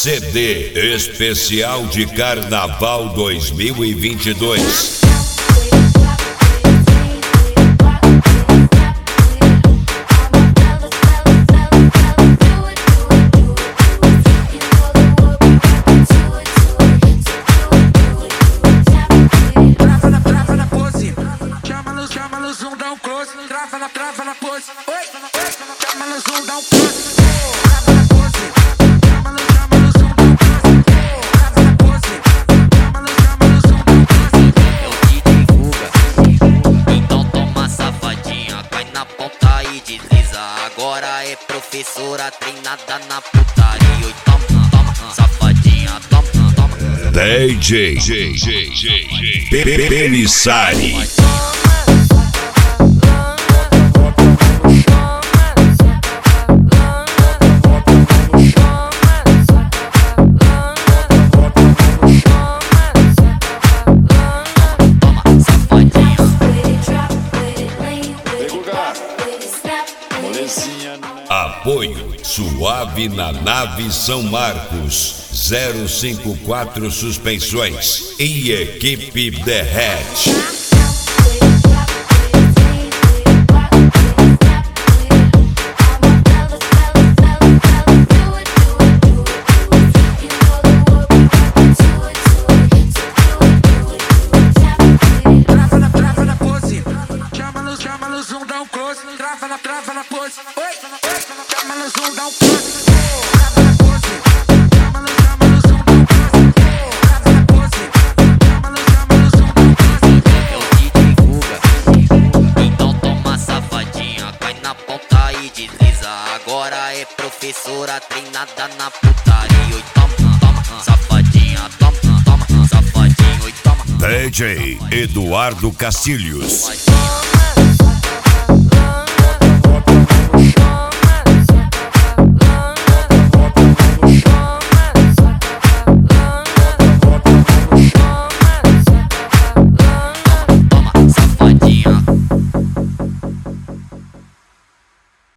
CD especial de Carnaval 2022. Trava na pose, chama no zoom, dá um agora é professora treinada na putaria. Oi, toma, safadinha, toma. DJ Pelissari. Apoio Suave na Nave São Marcos, 054 Suspensões e Equipe Derrete. Chama no zoom, dá um close, trava na pose, chama no zoom, dá um close, trava na pose, chama no zoom, dá um close, trava na pose, chama no zoom, dá um close. É o DJ Guga, então toma safadinha, cai na ponta e desliza. Agora é professora treinada na putaria. Oi, toma, safadinha, toma, safadinho, oi, toma. DJ Eduardo Castilhos.